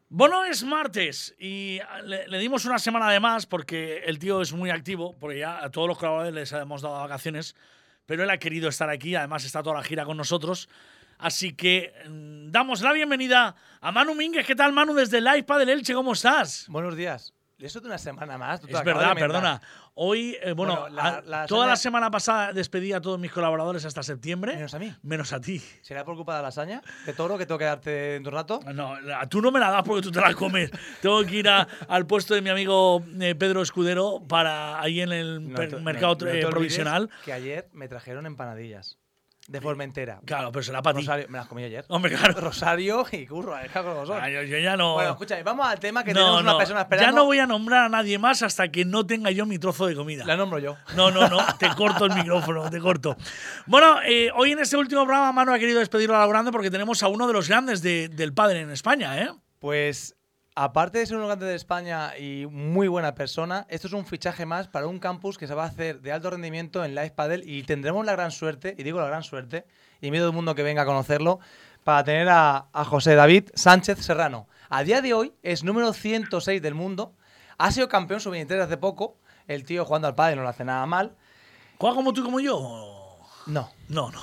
Bueno, es martes y le dimos una semana de más porque el tío es muy activo, porque ya a todos los colaboradores les hemos dado vacaciones, pero él ha querido estar aquí, además está toda la gira con nosotros. Así que damos la bienvenida a Manu Mínguez. ¿Qué tal, Manu, desde Live Padel Elche? ¿Cómo estás? Buenos días. Eso de una semana más. Es verdad, perdona. Hoy, toda la semana pasada despedí a todos mis colaboradores hasta septiembre. Menos a mí. Menos a ti. ¿Será por culpa de la lasaña de toro que tengo que darte dentro de un rato? No, tú no me la das porque tú te la comes. Tengo que ir al puesto de mi amigo Pedro Escudero para ahí en el mercado provisional. Que ayer me trajeron empanadillas. De Formentera. Claro, pero será para ti. Rosario, me las comí ayer. Hombre, claro. Rosario y Curro, yo ya no. Bueno, escucha, vamos al tema que tenemos una persona esperando. Ya no voy a nombrar a nadie más hasta que no tenga yo mi trozo de comida. La nombro yo. No, te corto el micrófono, te corto. Bueno, hoy en este último programa Manu ha querido despedirlo a la grande porque tenemos a uno de los grandes del pádel en España, ¿eh? Pues, aparte de ser un grande de España y muy buena persona, esto es un fichaje más para un campus que se va a hacer de alto rendimiento en Live Padel y tendremos la gran suerte, y digo la gran suerte, y miedo del mundo que venga a conocerlo, para tener a José David Sánchez Serrano. A día de hoy es número 106 del mundo, ha sido campeón sub-23 hace poco, el tío jugando al pádel no lo hace nada mal. ¿Juega como tú y como yo? No.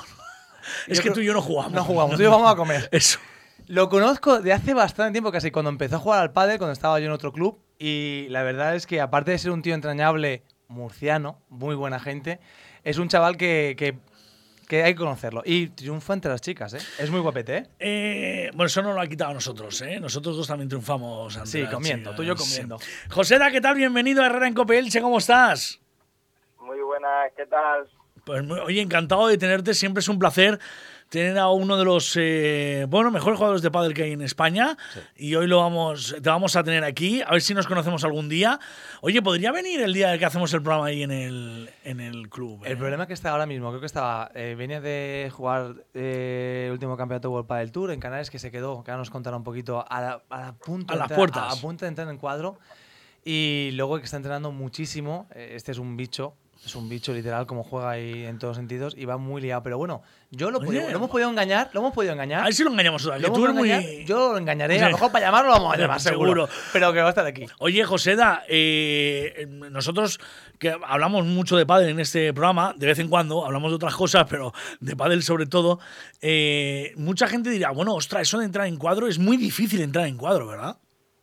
Es que tú y yo no jugamos. No jugamos, tú y yo vamos a comer. Eso. Lo conozco de hace bastante tiempo, casi cuando empezó a jugar al pádel, cuando estaba yo en otro club. Y la verdad es que, aparte de ser un tío entrañable, murciano, muy buena gente, es un chaval que hay que conocerlo. Y triunfa entre las chicas, ¿eh? Es muy guapete, ¿eh? Bueno, eso no lo ha quitado a nosotros, ¿eh? Nosotros dos también triunfamos. Sí, comiendo, tú y yo comiendo. Sí. Joseda, ¿qué tal? Bienvenido a Herrera en Cope Elche, ¿cómo estás? Muy buenas, ¿qué tal? Pues, oye, encantado de tenerte, siempre es un placer tener a uno de los mejores jugadores de pádel que hay en España. Sí. Y hoy te vamos a tener aquí, a ver si nos conocemos algún día. Oye, ¿podría venir el día que hacemos el programa ahí en el club? El problema que está ahora mismo, creo que venía de jugar el último campeonato World Padel Tour en Canarias, que se quedó, que ahora nos contará un poquito, a punto de entrar en cuadro. Y luego que está entrenando muchísimo, este es un bicho literal, como juega ahí en todos sentidos, y va muy liado. Pero bueno, lo hemos podido engañar. A ver si lo engañamos otra vez. Yo lo engañaré, a lo mejor para llamarlo lo vamos a llamar, seguro. Pero que va a estar aquí. Oye, Joseda, nosotros que hablamos mucho de pádel en este programa, de vez en cuando, hablamos de otras cosas, pero de pádel sobre todo, mucha gente dirá, bueno, ostras, eso de entrar en cuadro es muy difícil entrar en cuadro, ¿verdad?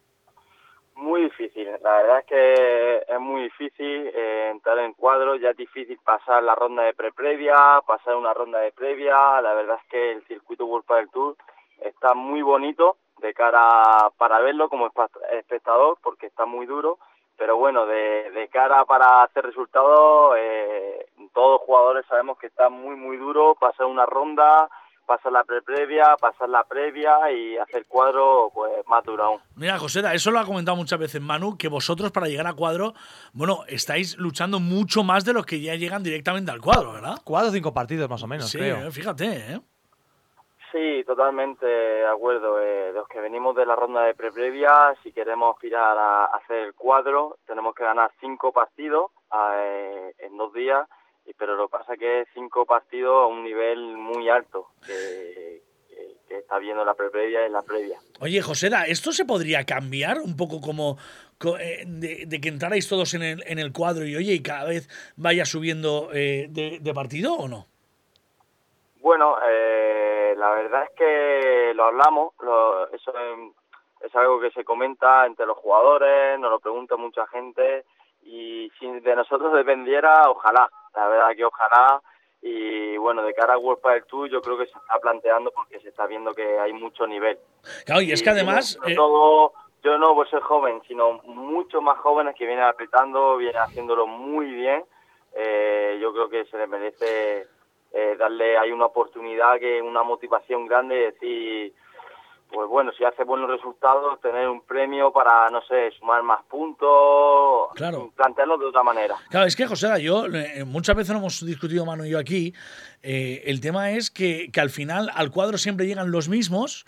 Muy difícil, la verdad es que es muy difícil entrar en cuadro, ya es difícil pasar la ronda de previa, pasar una ronda de previa. La verdad es que el circuito World Padel Tour está muy bonito de cara para verlo como espectador, porque está muy duro, pero bueno, de cara para hacer resultados, todos los jugadores sabemos que está muy muy duro pasar una ronda, pasar la previa, pasar la previa y hacer cuadro pues más duro aún. Mira, Joseda, eso lo ha comentado muchas veces Manu, que vosotros para llegar a cuadro, bueno, estáis luchando mucho más de los que ya llegan directamente al cuadro, ¿verdad? 4 o 5 partidos más o menos, sí, creo. Fíjate, ¿eh? Sí, totalmente de acuerdo. Los que venimos de la ronda de previa, si queremos aspirar a hacer el cuadro, tenemos que ganar 5 partidos en 2 días. Pero lo que pasa es que es 5 partidos a un nivel muy alto que está viendo la previa y la previa. Oye, Joseda, ¿esto se podría cambiar un poco como de que entrarais todos en el cuadro y cada vez vaya subiendo de partido o no? Bueno, la verdad es que lo hablamos, eso es algo que se comenta entre los jugadores, nos lo pregunta mucha gente y si de nosotros dependiera, ojalá. La verdad que ojalá, y bueno, de cara a World Padel Tour yo creo que se está planteando porque se está viendo que hay mucho nivel. Claro, y es que además... Todo, yo no por ser joven, sino muchos más jóvenes que vienen apretando, vienen haciéndolo muy bien. Yo creo que se les merece darle ahí una oportunidad, que una motivación grande, de decir... Pues bueno, si hace buenos resultados, tener un premio para, no sé, sumar más puntos, claro, plantearlo de otra manera. Claro, es que, José, yo muchas veces lo hemos discutido Manu y yo aquí, el tema es que al final al cuadro siempre llegan los mismos,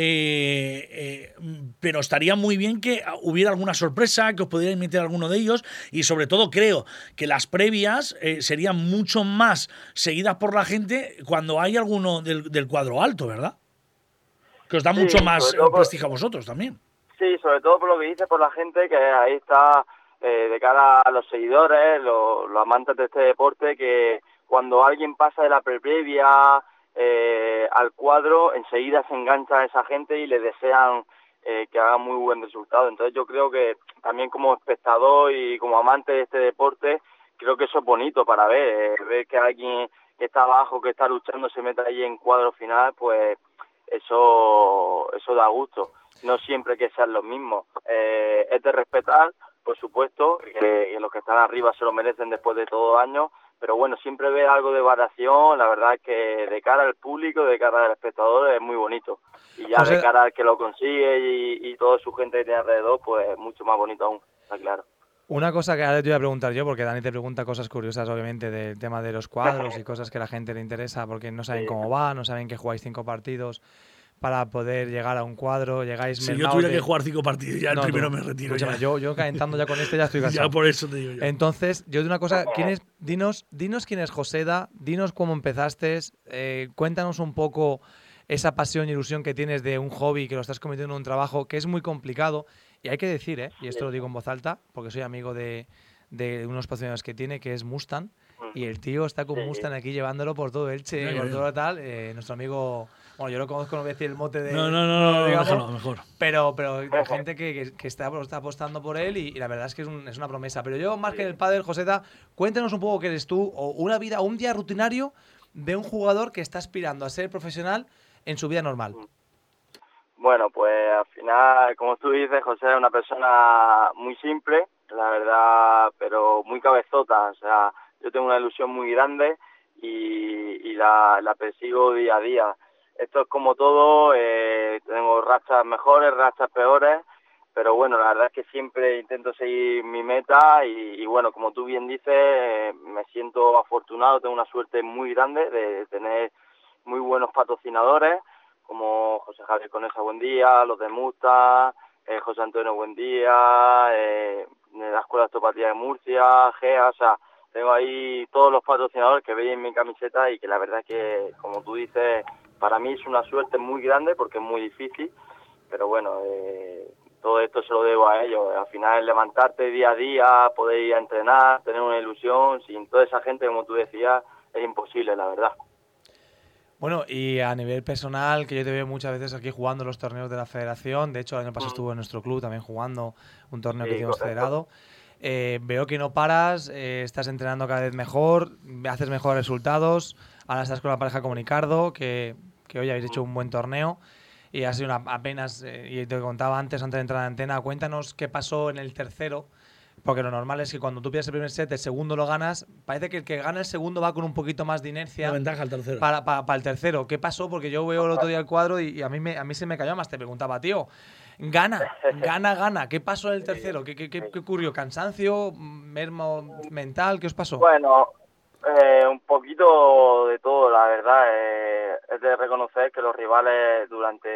pero estaría muy bien que hubiera alguna sorpresa, que os pudierais meter alguno de ellos, y sobre todo creo que las previas serían mucho más seguidas por la gente cuando hay alguno del cuadro alto, ¿verdad? Que os da mucho más prestigio a vosotros también. Sí, sobre todo por lo que dice por la gente, que ahí está de cara a los seguidores, los amantes de este deporte, que cuando alguien pasa de la previa al cuadro, enseguida se engancha a esa gente y le desean que haga muy buen resultado. Entonces yo creo que también como espectador y como amante de este deporte, creo que eso es bonito para ver que alguien que está abajo, que está luchando, se meta ahí en cuadro final, pues eso da gusto. No siempre que sean los mismos. Es de respetar, por supuesto, que los que están arriba se lo merecen después de todo años, pero bueno, siempre ve algo de variación. La verdad es que de cara al público, de cara al espectador, es muy bonito. Y ya de cara al que lo consigue y toda su gente que tiene alrededor, pues mucho más bonito aún, está claro. Una cosa que ahora te voy a preguntar yo, porque Dani te pregunta cosas curiosas, obviamente, del tema de los cuadros y cosas que a la gente le interesa, porque no saben cómo va, no saben que jugáis 5 partidos para poder llegar a un cuadro, llegáis Si yo tuviera que jugar 5 partidos, ya el primero me retiro. Escúchame, yo calentando ya con este ya estoy cansado. Ya por eso te digo yo. Entonces, yo de una cosa, dinos quién es Joseda, dinos cómo empezaste, cuéntanos un poco esa pasión y ilusión que tienes de un hobby, que lo estás convirtiendo en un trabajo, que es muy complicado. Y hay que decir, y esto lo digo en voz alta, porque soy amigo de unos patrocinadores que tiene, que es Mustang, y el tío está con Mustang aquí llevándolo por todo Elche, por todo tal. Nuestro amigo, bueno, yo lo conozco, no voy a decir el mote de... No, digamos, mejor. Pero hay gente que está apostando por él y la verdad es que es una promesa. Pero yo, más que el pádel, Joseta, cuéntanos un poco qué eres tú, o un día rutinario de un jugador que está aspirando a ser profesional en su vida normal. Bueno, pues al final, como tú dices, José es una persona muy simple, la verdad, pero muy cabezota. O sea, yo tengo una ilusión muy grande y la persigo día a día. Esto es como todo, tengo rachas mejores, rachas peores, pero bueno, la verdad es que siempre intento seguir mi meta y bueno, como tú bien dices, me siento afortunado, tengo una suerte muy grande de tener muy buenos patrocinadores, como José Javier Conesa Buendía, los de Musta, José Antonio Buendía, la Escuela de Osteopatía de Murcia, GEA, o sea, tengo ahí todos los patrocinadores que veis en mi camiseta y que la verdad es que, como tú dices, para mí es una suerte muy grande porque es muy difícil, pero bueno, todo esto se lo debo a ellos. Al final, levantarte día a día, poder ir a entrenar, tener una ilusión, sin toda esa gente, como tú decías, es imposible, la verdad. Bueno, y a nivel personal, que yo te veo muchas veces aquí jugando los torneos de la federación, de hecho el año pasado estuvo en nuestro club también jugando un torneo que hicimos federado, veo que no paras, estás entrenando cada vez mejor, haces mejores resultados, ahora estás con la pareja como Ricardo, que hoy habéis hecho un buen torneo y ha sido apenas, y te contaba antes de entrar en antena, cuéntanos qué pasó en el tercero. Porque lo normal es que cuando tú pillas el primer set, el segundo lo ganas. Parece que el que gana el segundo va con un poquito más de inercia. La ventaja al tercero. Para el tercero. ¿Qué pasó? Porque yo veo el otro día el cuadro y a mí se me cayó más. Te preguntaba, tío, gana. ¿Qué pasó en el tercero? ¿Qué ocurrió? ¿Cansancio? ¿Mermo mental? ¿Qué os pasó? Bueno, un poquito de todo, la verdad. Es de reconocer que los rivales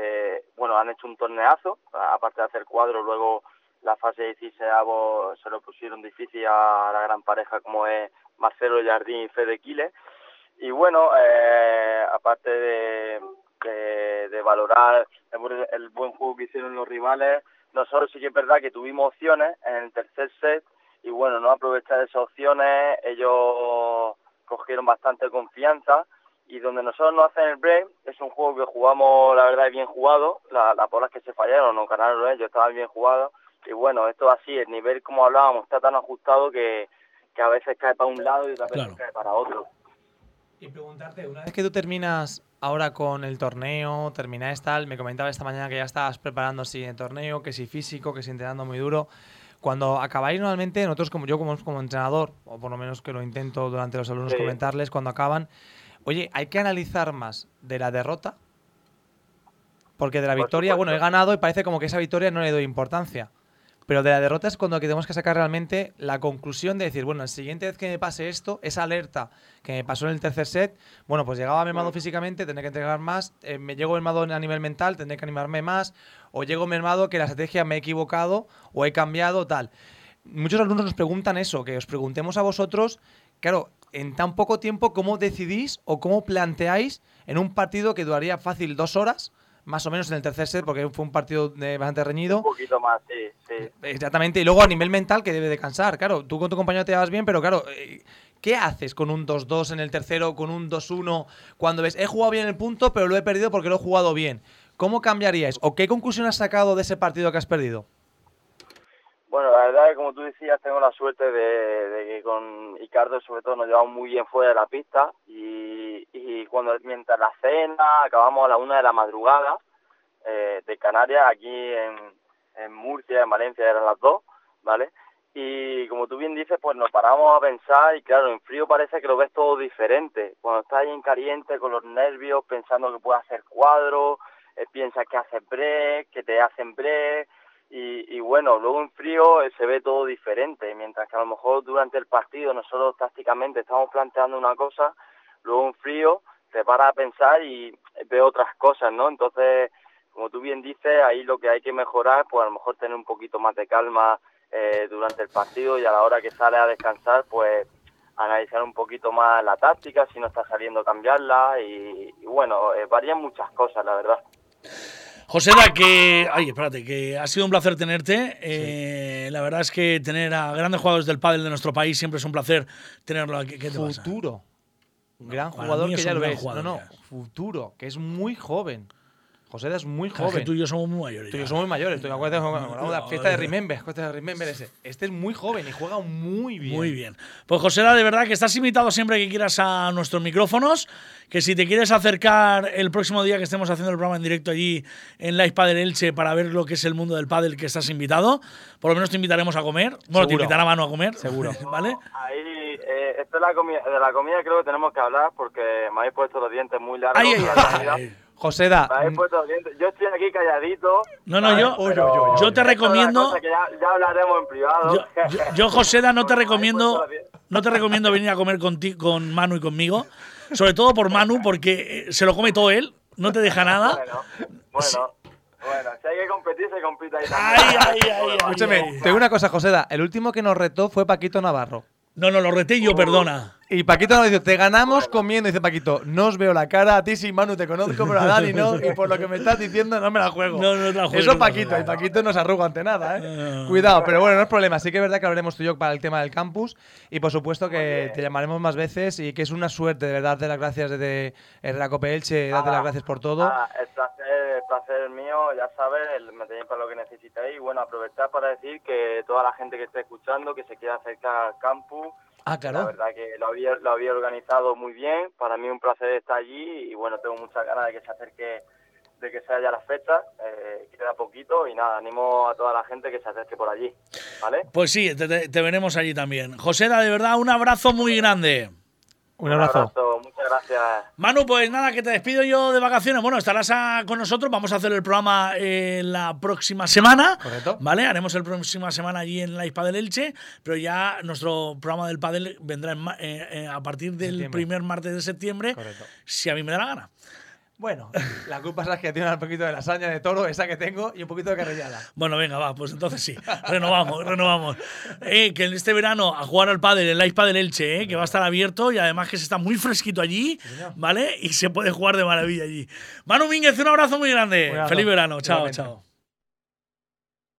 han hecho un torneazo. Aparte de hacer cuadro, luego la fase 16 se lo pusieron difícil a la gran pareja como es Marcelo Jardín y Fede Quiles. Y bueno, aparte de valorar el buen juego que hicieron los rivales, nosotros sí que es verdad que tuvimos opciones en el tercer set y bueno, no aprovechar esas opciones, ellos cogieron bastante confianza y donde nosotros no hacen el break, es un juego que jugamos, la verdad, bien jugado, las bolas que se fallaron no ganaron ellos, estaban bien jugados. Y bueno, esto así, el nivel, como hablábamos, está tan ajustado que a veces cae para un lado y otras veces cae para otro. Y preguntarte, una vez que tú terminas ahora con el torneo, termináis tal, me comentaba esta mañana que ya estabas preparando si el torneo, que si físico, que si entrenando muy duro. Cuando acabáis normalmente, nosotros como entrenador, o por lo menos que lo intento durante los alumnos comentarles, cuando acaban, oye, hay que analizar más de la derrota, porque de la victoria, bueno, he ganado y parece como que esa victoria no le doy importancia. Pero de la derrota es cuando tenemos que sacar realmente la conclusión de decir, bueno, la siguiente vez que me pase esto, esa alerta que me pasó en el tercer set, bueno, pues llegaba mermado físicamente, tendré que entregar más, me llego mermado a nivel mental, tendré que animarme más, o llego mermado que la estrategia me he equivocado o he cambiado, tal. Muchos alumnos nos preguntan eso, que os preguntemos a vosotros, claro, en tan poco tiempo, ¿cómo decidís o cómo planteáis en un partido que duraría fácil 2 horas? más o menos en el tercer set, porque fue un partido bastante reñido. Un poquito más, sí. Exactamente, y luego a nivel mental que debe de cansar. Claro, tú con tu compañero te llevas bien, pero claro, ¿qué haces con un 2-2 en el tercero, con un 2-1, cuando ves, he jugado bien el punto, pero lo he perdido porque lo he jugado bien? ¿Cómo cambiaríais? ¿O qué conclusión has sacado de ese partido que has perdido? Bueno, la verdad es que como tú decías, tengo la suerte de que con Icardo sobre todo nos llevamos muy bien fuera de la pista y mientras la cena acabamos a la 1 de la madrugada de Canarias, aquí en Murcia, en Valencia eran las 2, ¿vale? Y como tú bien dices, pues nos paramos a pensar y claro, en frío parece que lo ves todo diferente. Cuando estás ahí en caliente con los nervios, pensando que puedes hacer cuadros, piensas que haces break, que te hacen break. Y bueno, luego en frío se ve todo diferente, mientras que a lo mejor durante el partido nosotros tácticamente estamos planteando una cosa, luego en frío te paras a pensar y ves otras cosas, ¿no? Entonces, como tú bien dices, ahí lo que hay que mejorar, pues a lo mejor tener un poquito más de calma durante el partido y a la hora que sales a descansar, pues analizar un poquito más la táctica, si no está saliendo cambiarla y bueno, varían muchas cosas, la verdad. Joseda, que ha sido un placer tenerte. Sí. La verdad es que tener a grandes jugadores del pádel de nuestro país siempre es un placer tenerlo aquí. ¿Qué te pasa? Futuro. Gran jugador que ya lo ves. Futuro, que es muy joven. Joseda es muy joven. Es que tú y yo somos muy mayores. Tú y yo somos muy mayores. Tú acuerdas de la fiesta de Remember. Ese. Este es muy joven y juega muy bien. Muy bien. Pues Joseda, de verdad que estás invitado siempre que quieras a nuestros micrófonos. Que si te quieres acercar el próximo día que estemos haciendo el programa en directo allí en Live Padel Elche para ver lo que es el mundo del pádel, que estás invitado. Por lo menos te invitaremos a comer. Bueno, seguro. Te invitará Manu a comer. Seguro. ¿Vale? Ahí, esto es de la comida creo que tenemos que hablar porque me habéis puesto los dientes muy largos. Joseda. Yo estoy aquí calladito. No, yo te recomiendo. Ya hablaremos en privado. Yo Joseda, no te recomiendo venir a comer con Manu y conmigo. Sobre todo por Manu, porque se lo come todo él. No te deja nada. Bueno, si hay que competir, se compite ahí también. Escúchame, te digo una cosa, Joseda. El último que nos retó fue Paquito Navarro. No, lo reté yo, perdona. Y Paquito nos dice, te ganamos comiendo. Dice Paquito, no os veo la cara, a ti sí, Manu, te conozco, pero a Dani no. Y por lo que me estás diciendo, no me la juego. No te la juego. Eso Paquito, y Paquito no se arruga ante nada, ¿eh? Cuidado, pero bueno, no es problema. Sí que es verdad que hablaremos tú y yo para el tema del campus. Y por supuesto que te llamaremos más veces y que es una suerte, de verdad, darte las gracias desde la Copa Elche, darte las gracias por todo. El placer mío, ya sabes, me tenéis para lo que necesitéis. Y bueno, aprovechar para decir que toda la gente que esté escuchando, que se quiera acercar al campus. Claro. La verdad que lo había organizado muy bien. Para mí un placer estar allí y bueno, tengo muchas ganas de que se acerque, de que sea ya la fecha. Queda poquito y nada, animo a toda la gente que se acerque por allí, ¿vale? Pues sí, te veremos allí también. Joseda, de verdad, un abrazo muy grande. Un abrazo. Muchas gracias. Manu, pues nada, que te despido yo de vacaciones. Bueno, estarás con nosotros. Vamos a hacer el programa la próxima semana. Correcto. ¿Vale? Haremos el próxima semana allí en Live Padel Elche. Pero ya nuestro programa del pádel vendrá a partir del primer martes de septiembre. Correcto. Si a mí me da la gana. Bueno, la culpa es que tiene un poquito de lasaña de toro, esa que tengo, y un poquito de carrillada. Bueno, venga, va, pues entonces sí. Renovamos. Que en este verano a jugar al pádel, el Live Padel Elche, que va a estar abierto y además que se está muy fresquito allí, ¿vale? Y se puede jugar de maravilla allí. Manu Mínguez, un abrazo muy grande. Feliz verano. Chao, chao.